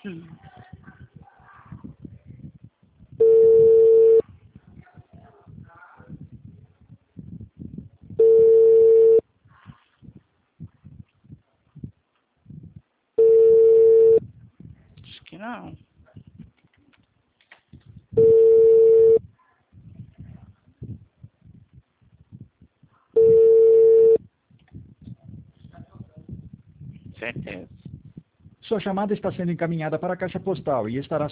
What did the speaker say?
Acho que não. Certeza. Sua chamada está sendo encaminhada para a caixa postal e estará